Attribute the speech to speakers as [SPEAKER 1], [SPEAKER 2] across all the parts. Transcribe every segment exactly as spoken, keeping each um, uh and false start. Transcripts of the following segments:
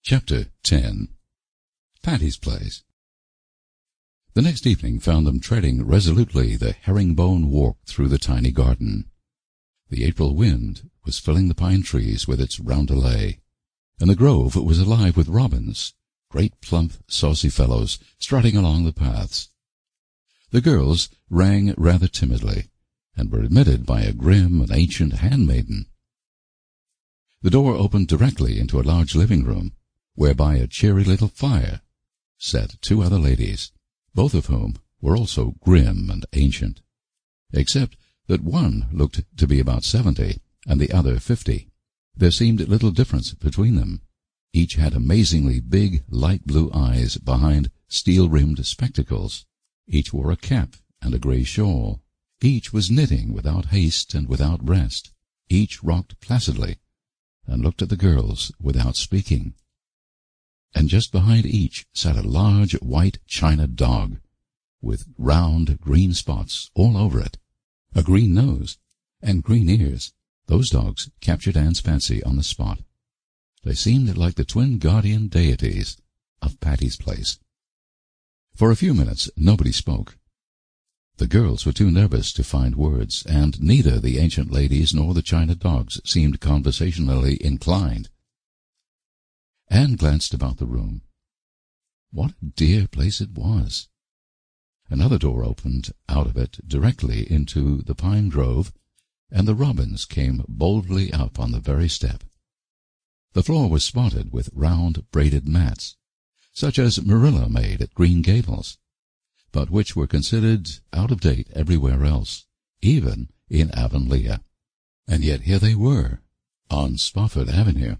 [SPEAKER 1] Chapter ten. Patty's Place. The next evening found them treading resolutely the herringbone walk through the tiny garden. The April wind was filling the pine trees with its roundelay, and the grove was alive with robins, great plump, saucy fellows, strutting along the paths. The girls rang rather timidly, and were admitted by a grim and ancient handmaiden. The door opened directly into a large living room, where by a cheery little fire sat two other ladies, both of whom were also grim and ancient, except that one looked to be about seventy and the other fifty. There seemed little difference between them. Each had amazingly big, light blue eyes behind steel-rimmed spectacles. Each wore a cap and a grey shawl. Each was knitting without haste and without rest. Each rocked placidly and looked at the girls without speaking. And just behind each sat a large white china dog, with round green spots all over it, a green nose, and green ears. Those dogs captured Anne's fancy on the spot. They seemed like the twin guardian deities of Patty's Place. For a few minutes nobody spoke. The girls were too nervous to find words, and neither the ancient ladies nor the china dogs seemed conversationally inclined. Anne glanced about the room. What a dear place it was! Another door opened out of it directly into the pine grove, and the robins came boldly up on the very step. The floor was spotted with round braided mats, such as Marilla made at Green Gables, but which were considered out of date everywhere else, even in Avonlea. And yet here they were, on Spofford Avenue.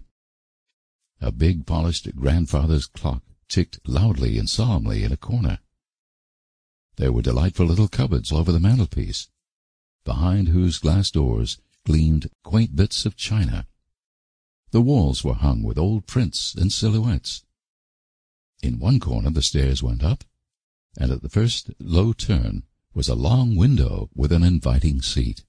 [SPEAKER 1] A big polished grandfather's clock ticked loudly and solemnly in a corner. There were delightful little cupboards over the mantelpiece, behind whose glass doors gleamed quaint bits of china. The walls were hung with old prints and silhouettes. In one corner the stairs went up, and at the first low turn was a long window with an inviting seat.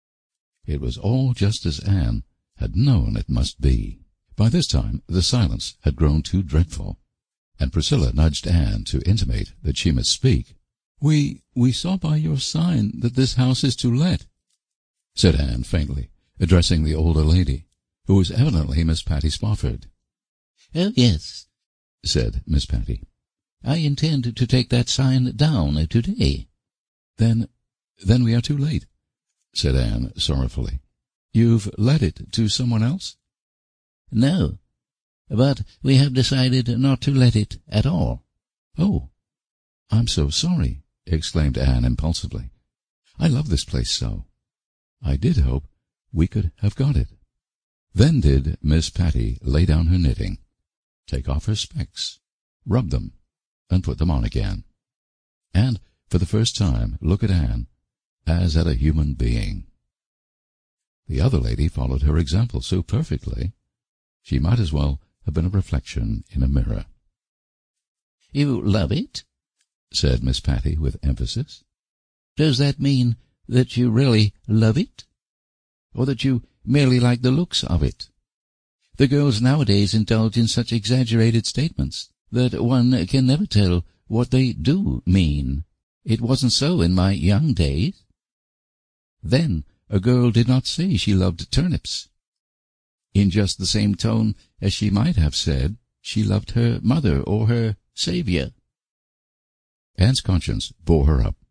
[SPEAKER 1] It was all just as Anne had known it must be. By this time the silence had grown too dreadful, and Priscilla nudged Anne to intimate that she must speak. We we saw by your sign that this house is to let," said Anne faintly, addressing the older lady, who was evidently Miss Patty Spofford.
[SPEAKER 2] "Oh, yes,"
[SPEAKER 1] said Miss Patty.
[SPEAKER 2] "I intend to take that sign down today."
[SPEAKER 1] Then, then we are too late," said Anne sorrowfully. "You've let it to someone else?"
[SPEAKER 2] "No, but we have decided not to let it at all."
[SPEAKER 1] "Oh, I'm so sorry," exclaimed Anne impulsively. "I love this place so. I did hope we could have got it." Then did Miss Patty lay down her knitting, take off her specs, rub them, and put them on again, and for the first time look at Anne as at a human being. The other lady followed her example so perfectly, she might as well have been a reflection in a mirror.
[SPEAKER 2] "You love it?"
[SPEAKER 1] said Miss Patty with emphasis.
[SPEAKER 2] "Does that mean that you really love it? Or that you merely like the looks of it? The girls nowadays indulge in such exaggerated statements that one can never tell what they do mean. It wasn't so in my young days. Then a girl did not say she loved turnips in just the same tone as she might have said she loved her mother or her Saviour."
[SPEAKER 1] Anne's conscience bore her up.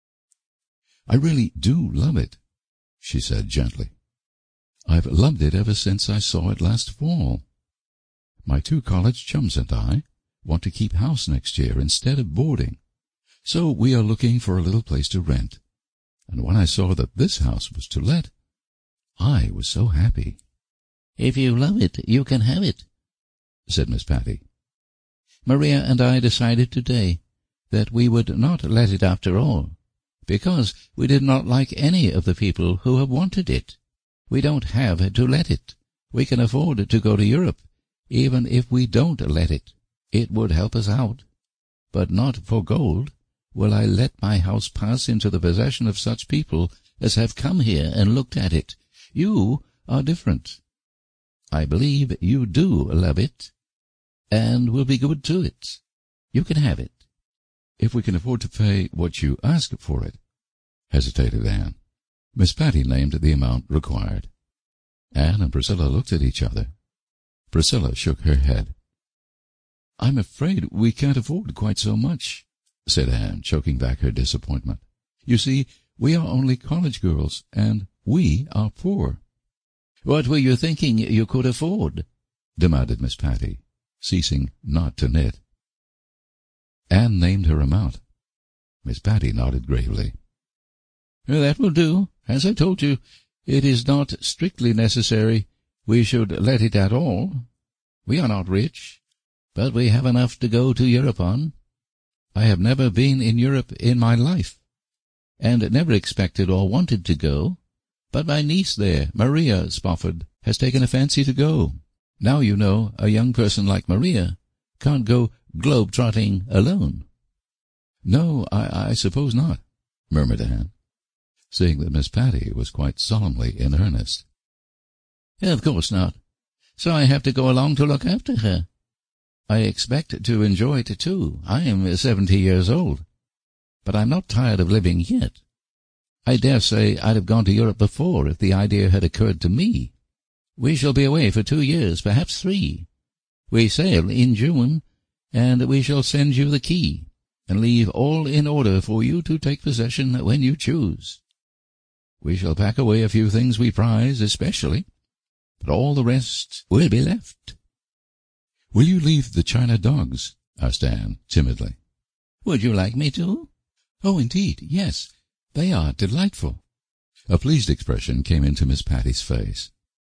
[SPEAKER 1] "I really do love it," she said gently. "I've loved it ever since I saw it last fall. My two college chums and I want to keep house next year instead of boarding, so we are looking for a little place to rent, and when I saw that this house was to let, I was so happy."
[SPEAKER 2] "If you love it, you can have it,"
[SPEAKER 1] said Miss Patty.
[SPEAKER 2] "Maria and I decided today that we would not let it after all, because we did not like any of the people who have wanted it. We don't have to let it. We can afford to go to Europe. Even if we don't let it, it would help us out. But not for gold will I let my house pass into the possession of such people as have come here and looked at it. You are different. I believe you do love it. and will be good to it. You can have it.
[SPEAKER 1] If we can afford to pay what you ask for it, hesitated Anne. Miss Patty named the amount required. Anne and Priscilla looked at each other. Priscilla shook her head. "I'm afraid we can't afford quite so much," said Anne, choking back her disappointment. "You see, we are only college girls, and we are poor."
[SPEAKER 2] "What were you thinking you could afford?"
[SPEAKER 1] demanded Miss Patty, ceasing not to knit. Anne named her amount. Miss Patty nodded gravely.
[SPEAKER 2] "That will do. As I told you, it is not strictly necessary we should let it at all. We are not rich, but we have enough to go to Europe on. I have never been in Europe in my life, and never expected or wanted to go, but my niece there, Maria Spofford, has taken a fancy to go. Now you know a young person like Maria can't go globe-trotting alone."
[SPEAKER 1] "No, I, I suppose not," murmured Anne, seeing that Miss Patty was quite solemnly in earnest.
[SPEAKER 2] "Of course not. So I have to go along to look after her. I expect to enjoy it, too. I am seventy years old, but I'm not tired of living yet. I dare say I'd have gone to Europe before if the idea had occurred to me. We shall be away for two years, perhaps three. We sail in June, and we shall send you the key, and leave all in order for you to take possession when you choose. We shall pack away a few things we prize especially, but all the rest will be left."
[SPEAKER 1] "Will you leave the china dogs?" asked Anne timidly.
[SPEAKER 2] "Would you like me to?"
[SPEAKER 1] "Oh, indeed, yes. They are delightful." A pleased expression came into Miss Patty's face.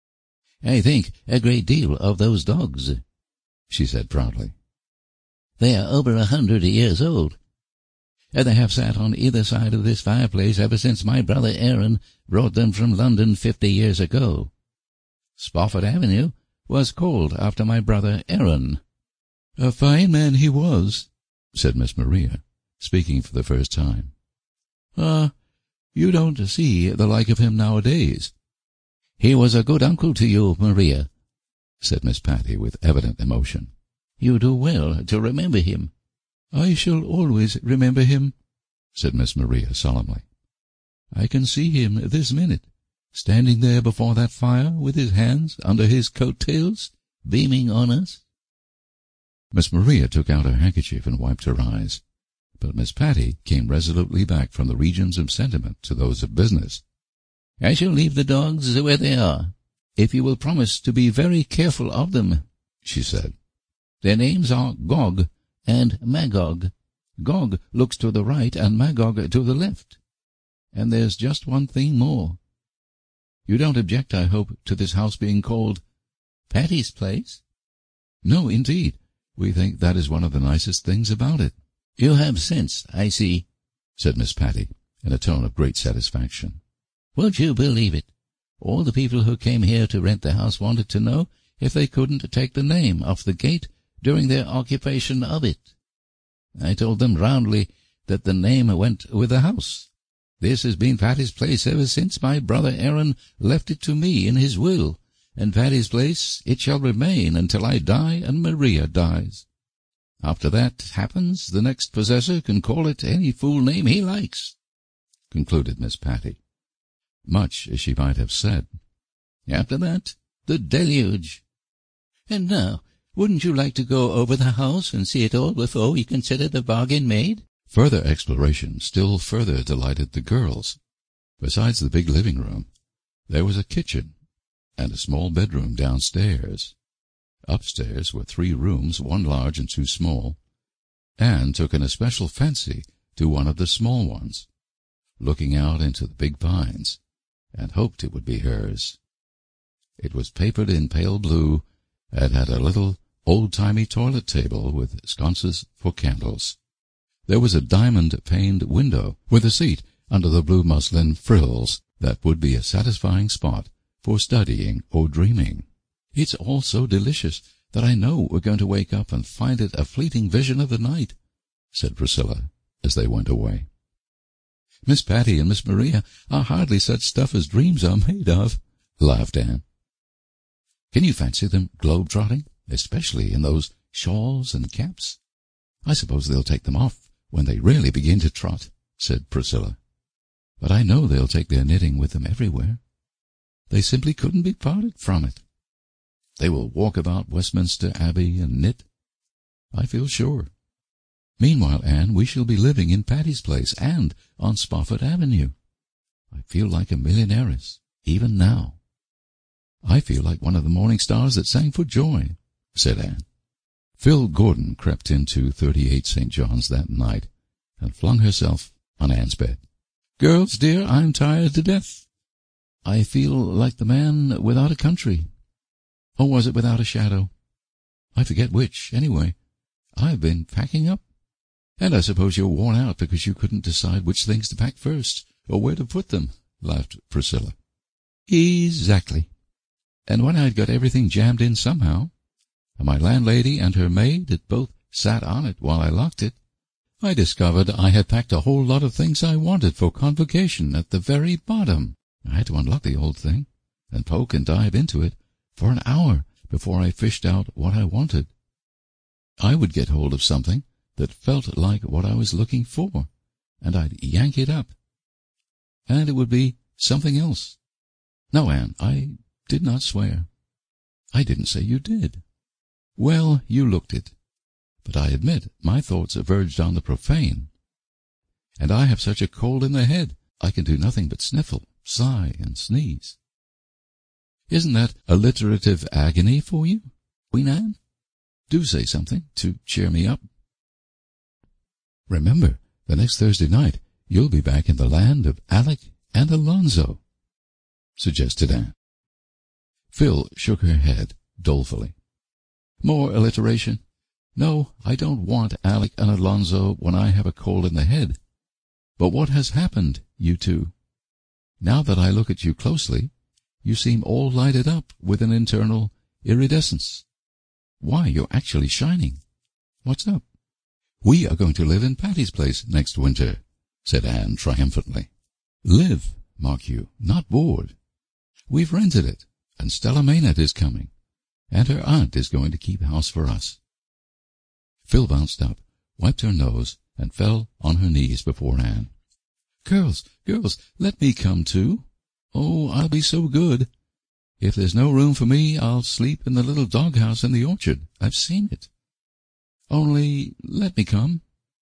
[SPEAKER 2] "I think a great deal of those dogs," she said proudly. "They are over a hundred years old, and they have sat on either side of this fireplace ever since my brother Aaron brought them from London fifty years ago. Spofford Avenue was called after my brother Aaron."
[SPEAKER 1] "A fine man he was," said Miss Maria, speaking for the first time. "Ah, you don't see the like of him nowadays."
[SPEAKER 2] "He was a good uncle to you, Maria,"
[SPEAKER 1] said Miss Patty with evident emotion.
[SPEAKER 2] "You do well to remember him."
[SPEAKER 1] "I shall always remember him," said Miss Maria solemnly. "I can see him this minute, standing there before that fire with his hands under his coat-tails, beaming on us." Miss Maria took out her handkerchief and wiped her eyes, but Miss Patty came resolutely back from the regions of sentiment to those of business.
[SPEAKER 2] "I shall leave the dogs where they are, if you will promise to be very careful of them," she said. "Their names are Gog and Magog. Gog looks to the right and Magog to the left. And there's just one thing more. You don't object, I hope, to this house being called Patty's Place?"
[SPEAKER 1] "No, indeed. We think that is one of the nicest things about it."
[SPEAKER 2] "You have sense, I see,"
[SPEAKER 1] said Miss Patty, in a tone of great satisfaction.
[SPEAKER 2] "Would you believe it? All the people who came here to rent the house wanted to know if they couldn't take the name off the gate during their occupation of it. I told them roundly that the name went with the house. This has been Patty's Place ever since my brother Aaron left it to me in his will, and Patty's Place it shall remain until I die and Maria dies. After that happens, the next possessor can call it any fool name he likes," concluded Miss Patty, much as she might have said. "After that, the deluge. And now, wouldn't you like to go over the house and see it all before we consider the bargain made?"
[SPEAKER 1] Further exploration still further delighted the girls. Besides the big living room, there was a kitchen and a small bedroom downstairs. Upstairs were three rooms, one large and two small. Anne took an especial fancy to one of the small ones, looking out into the big pines, and hoped it would be hers. It was papered in pale blue, and had a little old-timey toilet table with sconces for candles. There was a diamond-paned window with a seat under the blue muslin frills that would be a satisfying spot for studying or dreaming. "It's all so delicious that I know we're going to wake up and find it a fleeting vision of the night," said Priscilla as they went away. "Miss Patty and Miss Maria are hardly such stuff as dreams are made of," laughed Anne. "Can you fancy them globe-trotting, especially in those
[SPEAKER 2] shawls and caps? I suppose they'll take them off when they really begin to trot, said Priscilla. But I know they'll take their knitting with them everywhere. They simply couldn't be parted from it. They will walk about Westminster Abbey and knit, I feel sure. Meanwhile, Anne, we shall be living in Patty's Place and on Spofford Avenue. I feel like a millionairess, even now. I feel like one of the morning stars that sang for joy, said Anne. Phil Gordon crept into thirty-eight Saint John's that night and flung herself on Anne's bed. Girls, dear, I'm tired to death. I feel like the man without a country. Or was it without a shadow? I forget which. Anyway, I've been packing up. And I suppose you're worn out because you couldn't decide which things to pack first, or where to put them, laughed Priscilla. Exactly. And when I'd got everything jammed in somehow, and my landlady and her maid had both sat on it while I locked it, I discovered I had packed a whole lot of things I wanted for convocation at the very bottom. I had to unlock the old thing, and poke and dive into it for an hour before I fished out what I wanted. I would get hold of something that felt like what I was looking for, and I'd yank it up. And it would be something else. No, Anne, I did not swear. I didn't say you did. Well, you looked it. But I admit my thoughts verged on the profane. And I have such a cold in the head, I can do nothing but sniffle, sigh, and sneeze. Isn't that alliterative agony for you, Queen Anne? Do say something to cheer me up. Remember, the next Thursday night you'll be back in the land of Alec and Alonzo, suggested Anne. Phil shook her head dolefully. More alliteration. No, I don't want Alec and Alonzo when I have a cold in the head. But what has happened, you two? Now that I look at you closely, you seem all lighted up with an internal iridescence. Why, you're actually shining. What's up? We are going to live in Patty's Place next winter, said Anne triumphantly. Live, mark you, not board. We've rented it, and Stella Maynard is coming, and her aunt is going to keep house for us. Phil bounced up, wiped her nose, and fell on her knees before Anne. Girls, girls, let me come too. Oh, I'll be so good. If there's no room for me, I'll sleep in the little doghouse in the orchard. I've seen it. Only let me come.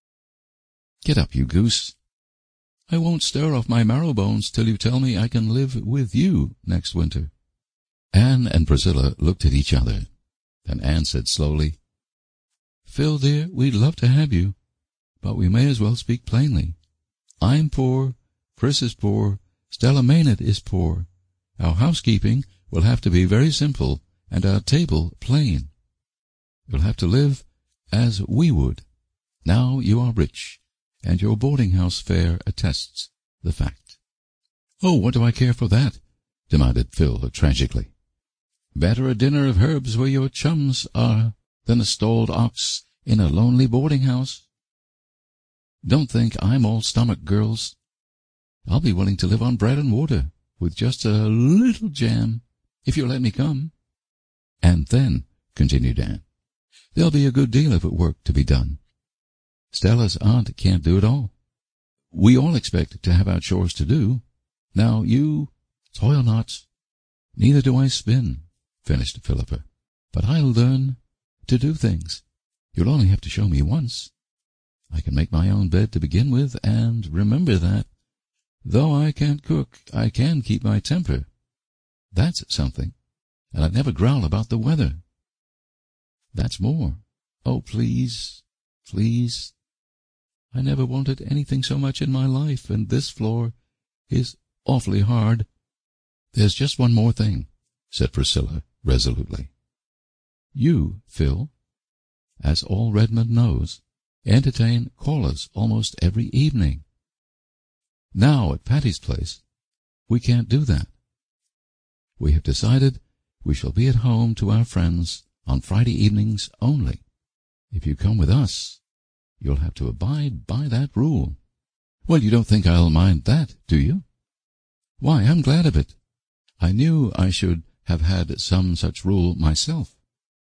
[SPEAKER 2] Get up, you goose. I won't stir off my marrow bones till you tell me I can live with you next winter. Anne and Priscilla looked at each other. Then Anne said slowly, Phil, dear, we'd love to have you, but we may as well speak plainly. I'm poor, Pris is poor, Stella Maynard is poor. Our housekeeping will have to be very simple, and our table plain. You'll have to live as we would. Now you are rich, and your boarding-house fare attests the fact. Oh, what do I care for that? Demanded Phil tragically. Better a dinner of herbs where your chums are than a stalled ox in a lonely boarding-house. Don't think I'm all stomach, girls. I'll be willing to live on bread and water, with just a little jam, if you'll let me come. And then, continued Anne, there'll be a good deal of work to be done. Stella's aunt can't do it all. We all expect to have our chores to do. Now you toil not, neither do I spin, finished Philippa. But I'll learn to do things. You'll only have to show me once. I can make my own bed to begin with, and remember that, though I can't cook, I can keep my temper. That's something, and I never growl about the weather. That's more. Oh, please, please. I never wanted anything so much in my life, and this floor is awfully hard. There's just one more thing, said Priscilla resolutely. You, Phil, as all Redmond knows, entertain callers almost every evening. Now at Patty's Place, we can't do that. We have decided we shall be at home to our friends on Friday evenings only. If you come with us, you'll have to abide by that rule. Well, you don't think I'll mind that, do you? Why, I'm glad of it. I knew I should have had some such rule myself.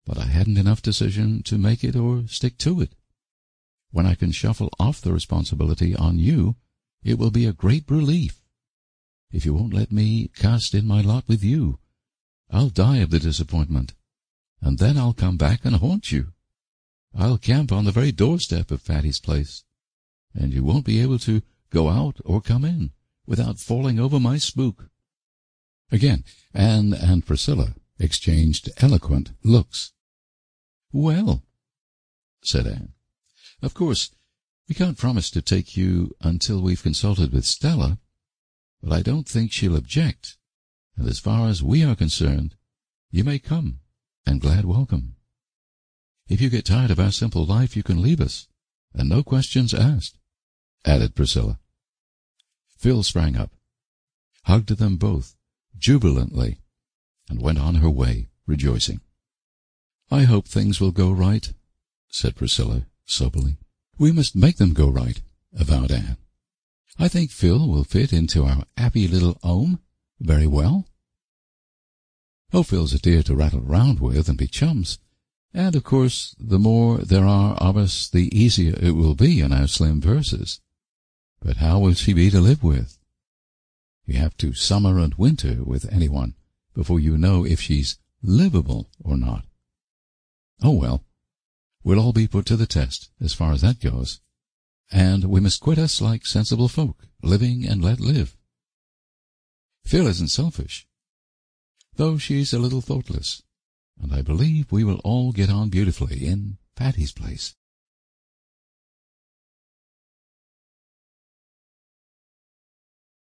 [SPEAKER 2] but I hadn't enough decision to make it or stick to it. When I can shuffle off the responsibility on you, it will be a great relief. If you won't let me cast in my lot with you, I'll die of the disappointment, and then I'll come back and haunt you. I'll camp on the very doorstep of Fatty's place, and you won't be able to go out or come in without falling over my spook."
[SPEAKER 1] Again, Anne and Priscilla exchanged eloquent looks.
[SPEAKER 2] "Well," said Anne, "of course, we can't promise to take you until we've consulted with Stella, but I don't think she'll object, and as far as we are concerned, you may come, and glad welcome. If you get tired of our simple life, you can leave us, and no questions asked," added Priscilla. Phil sprang up, hugged them both jubilantly, and went on her way, rejoicing. "I hope things will go right," said Priscilla soberly. "We must make them go right," avowed Anne. "I think Phil will fit into our happy little home very well." "Oh, Phil's a dear to rattle round with and be chums, and, of course, the more there are of us, the easier it will be in our slim verses. But how will she be to live with? You have to summer and winter with anyone before you know if she's livable or not. Oh, well, we'll all be put to the test as far as that goes, and we must quit us like sensible folk, living and let live. Phil isn't selfish, though she's a little thoughtless, and I believe we will all get on beautifully in Fatty's place."